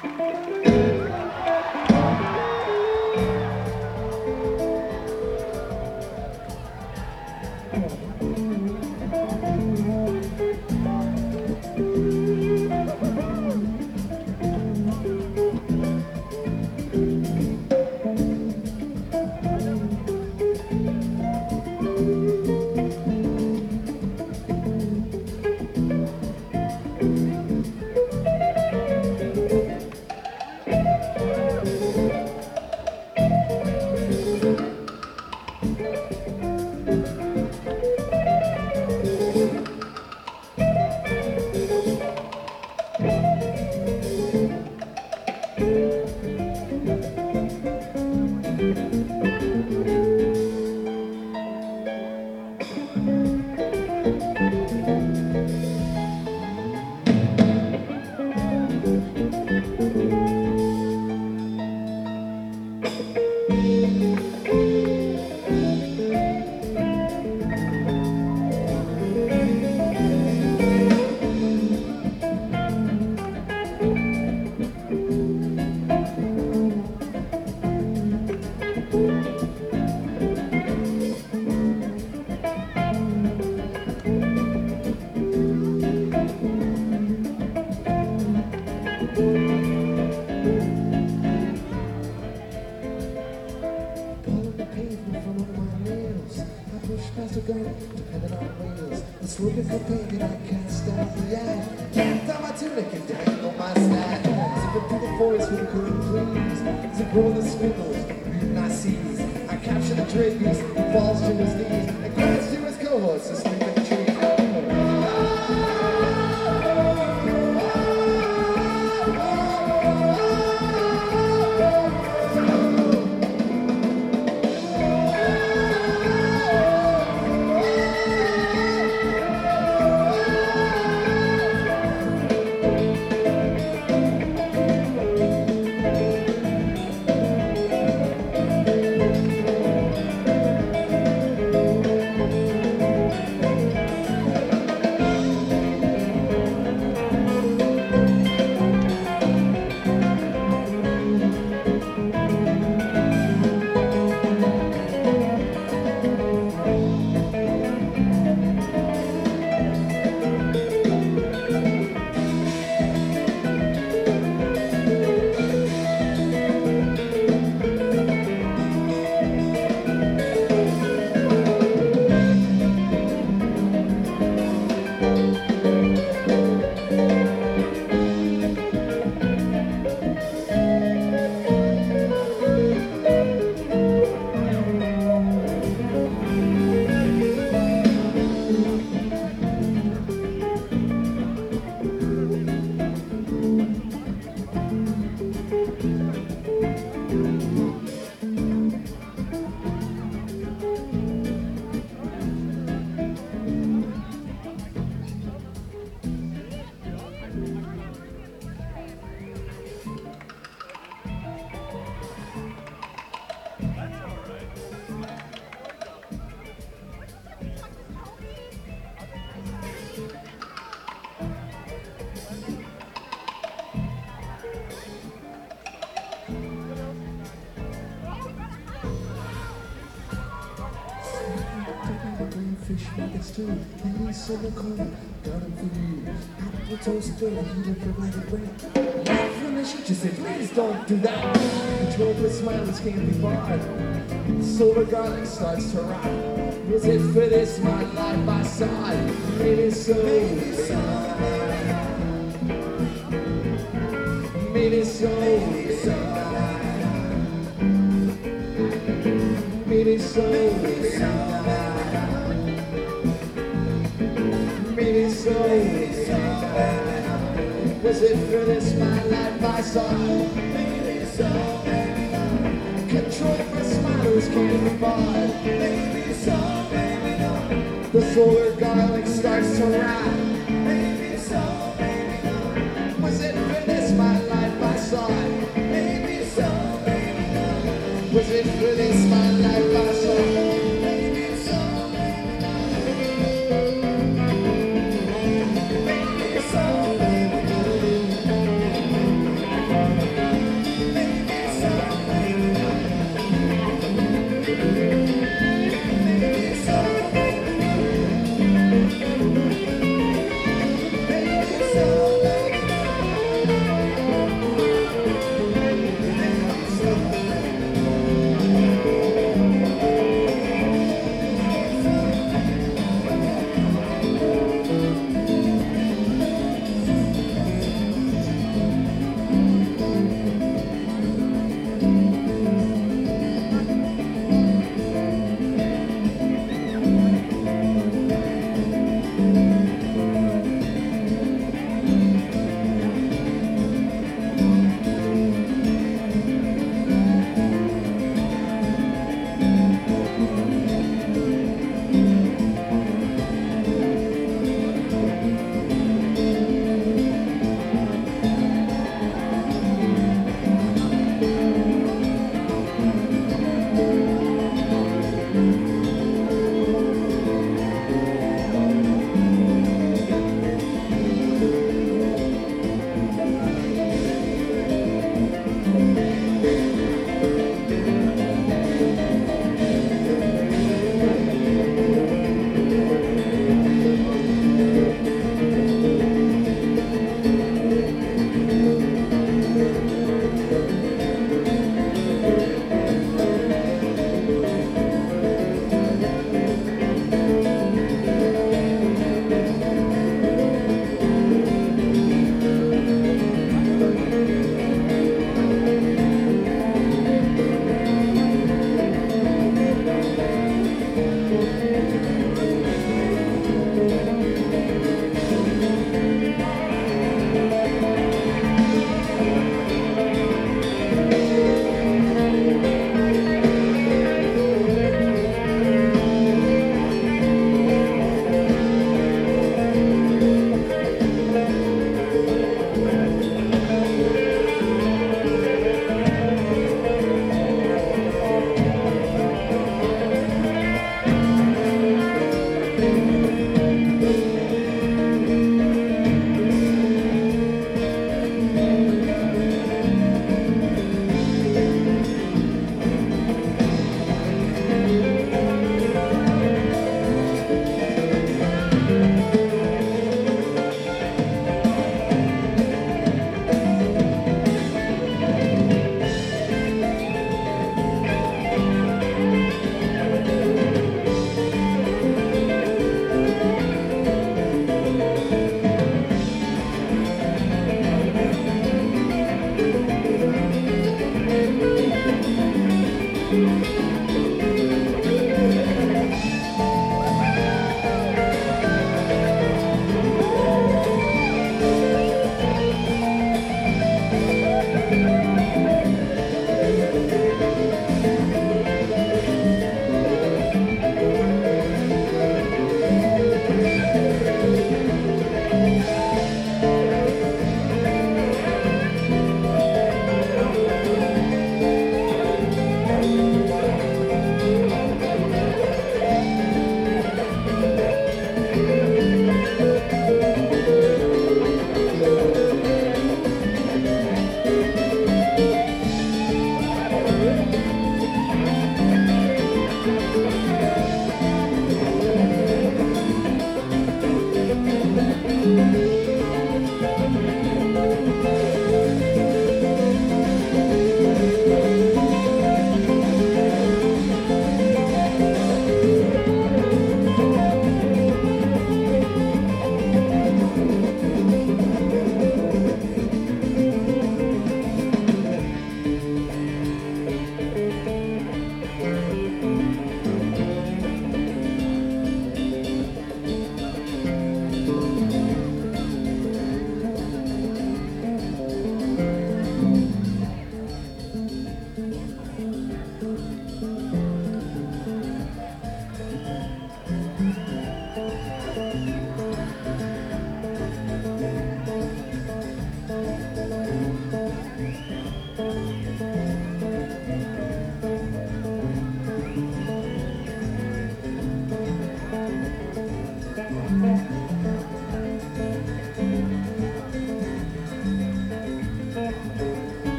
Looking for pain and I can't stop the eye. Can't down my tunic and dangle my stack. Zipping through the forest with a cool breeze. Zip roll the swindles, reading I seize. I capture the trade beast, he falls to his knees and cries to his cohorts asleep in the tree. Fish nuggets too, and he's in the corner, got him for you. Apple toast dinner, he did provided bread. Not finish, she said, please don't do that. Control the smilers can't be barred. Solar garlic starts to rot. Was it for this, my life I saw it. Maybe so, maybe so. Maybe so, maybe so. Maybe so, maybe so. Maybe so, was it for this my life I saw? Maybe so, control for smilers can't be bought.